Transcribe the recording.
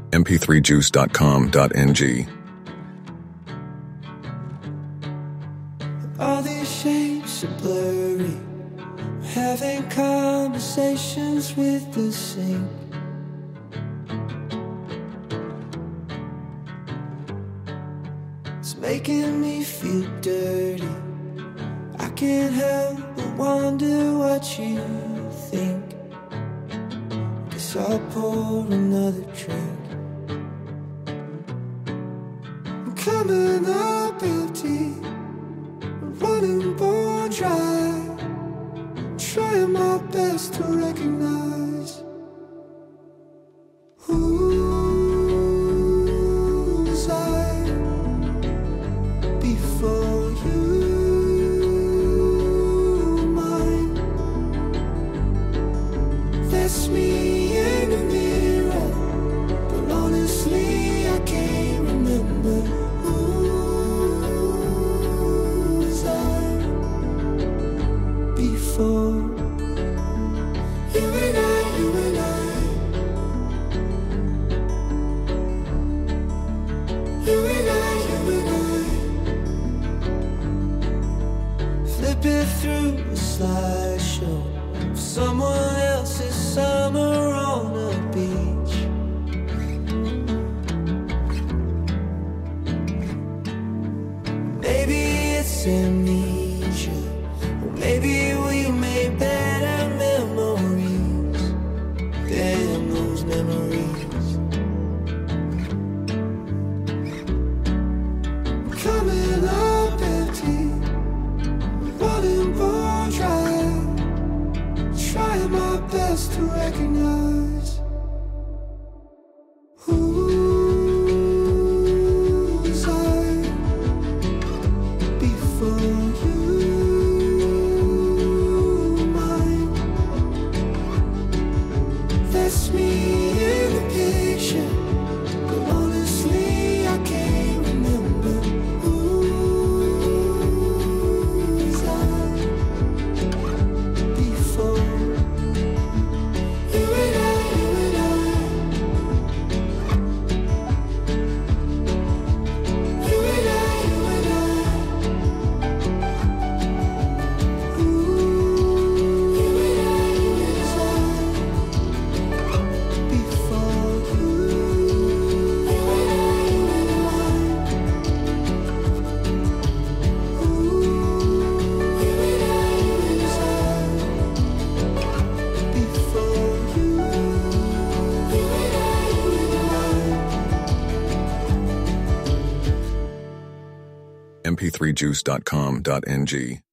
mp3juice.com.ng. All these shapes are blurry. I'm having conversations with the sink. It's making me feel dirty. I can't help but wonder what you think. Guess I'll pour another drink. I'm coming up empty, running bone dry, trying my best to recognize who's I before you. Mine, that's me in the mirror, but honestly I can't remember who's I before you and I, you and I. You and I, you and I. Flipping through a slideshow of someone else's summer on a beach. Maybe it's amnesia, or maybe we made better memories than those memories. I'm coming up empty, running bone dry, trying my best to recognize who's I before you. Mine, that's me in the picture, but honestly I can't remember who's I before you and I, you and I. You and I, you and I. You and I, before you. You and I, you and I. You and I, before you. You and I, mp3juice.com.ng.